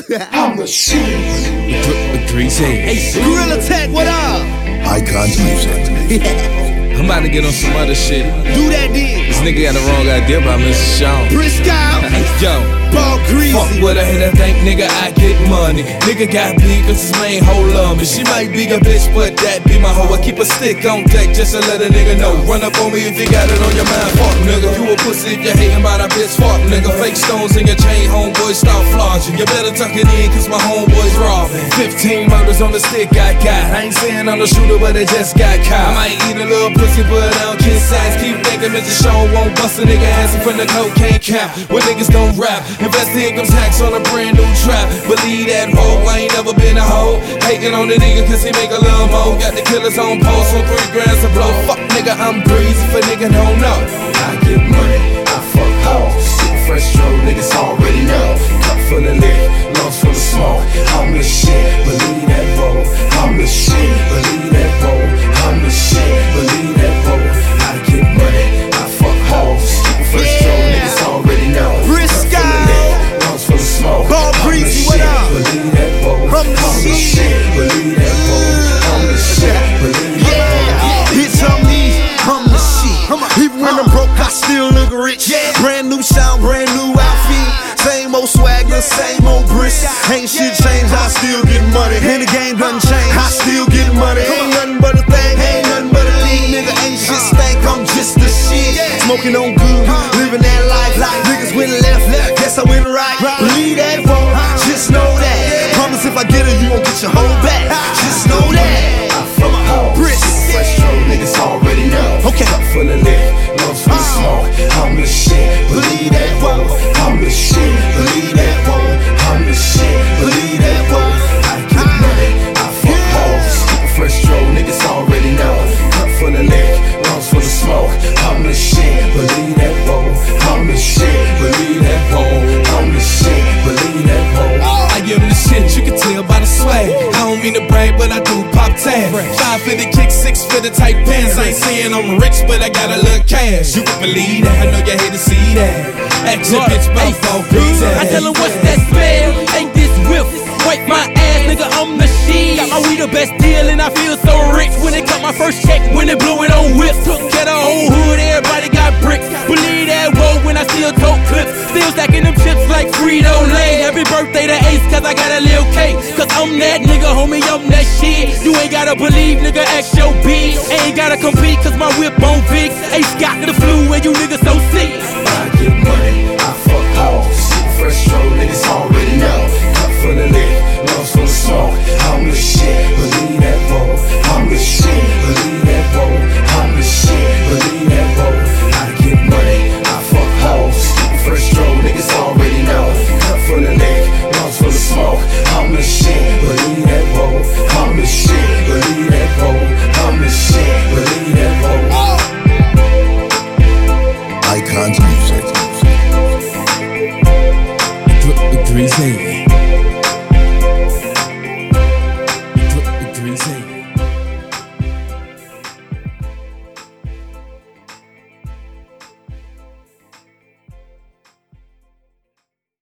I'm the shit. Greasy. Hey, Gorilla Tech, what up? Icons music. I'm about to get on some other shit. Do that then. This nigga got the wrong idea about Mr. Sean. Briscoe. Yo. Ball Greasy. Fuck what I hit, I think nigga I get money. Nigga got beat cause his main hoe love me. She might be a bitch but that be my hoe. I keep a stick on deck just to let a nigga know. Run up on me if you got it on your mind. Fuck nigga, you a pussy if you hating about a bitch. Fuck nigga, fake stones in your chain, homeboy start flogging. You better tuck it in cause my homeboy's robbing. 15 murders on the stick I got. I ain't saying I'm the shooter but it just got caught. I might eat a little pussy but I don't kiss ass. Keep thinking Mr. Sean won't bust a nigga ass in front of cocaine cap. When niggas don't rap, invest the income tax on a brand new trap. Believe that hoe, I ain't never been a hoe. Hating on the nigga cause he make a little more. Got the killers on post on 3 grand to blow. Fuck nigga, I'm greasy for nigga don't know. I get money, I fuck hoes. Super fresh stroke, niggas already know. Cup full of lick, lungs full of smoke. I'm the shit, believe that bowl. I'm the shit, believe that bowl. I'm the shit, believe that bowl. I get money, I fuck hoes. Super fresh stroke, niggas already know. Briscoe. Lungs full of smoke. Ball Greasy, what up? Believe that bowl. From the I'm the shit. shit, believe that bowl. I'm the shit, believe that bowl. Bitch, I'm the shit. Even when I'm broke, I still look rich. Brand new sound, brand new outfit. Same old swagger, same old brisk. Ain't shit changed, I still get money. And the game doesn't change, I still get money. Ain't nothing but a thing, ain't nothing but a lead. Nigga, ain't shit stank, I'm just the shit. Smoking on good, living that life. Niggas went left, guess I went right. Believe that, bro, just know that. Promise if I get it, you gon' get your whole back. Just know that. I fuck hoes. Fresh stroke, niggas already know. Okay. Cup full of lick, lungs full of smoke. I'm the shit, believe that, whoa. I'm the shit, believe that, whoa. I'm the shit, believe that, whoa. I get money, I fuck hoes. Super fresh stroke, niggas already know. Cup full of lick, lungs full of smoke. I'm the shit, believe that, whoa. I'm the shit, believe that, whoa. I'm the shit, believe that, whoa. I am the shit, you can tell by the swag. I don't mean to brag, but I do pop tag. 550 kick, 650 tight pants. I ain't saying I'm rich, but I got a little cash. You can believe that, I know you hate to see that. Act your bitch about 4 greasy. I tell her what's that smell? Ain't this whip? Wipe my ass, nigga, I'm the shit. Got my weed the best deal and I feel so rich. When they cut my first check, when they blew it on whip. Took care of the whole hood, everybody got bricks. Believe that, whoa, when I still tote clips. Still stacking them chips like Frito-Lay. Every birthday to Ace, cause I got a little cake. Cause I'm that nigga, homie, I'm that shit. You ain't gotta believe, nigga, ask your bitch. Ain't gotta compete, cause my whip on Vicks. Ace got the flu, and you niggas so sick. I get money, I fuck hoes. Super fresh stroke, niggas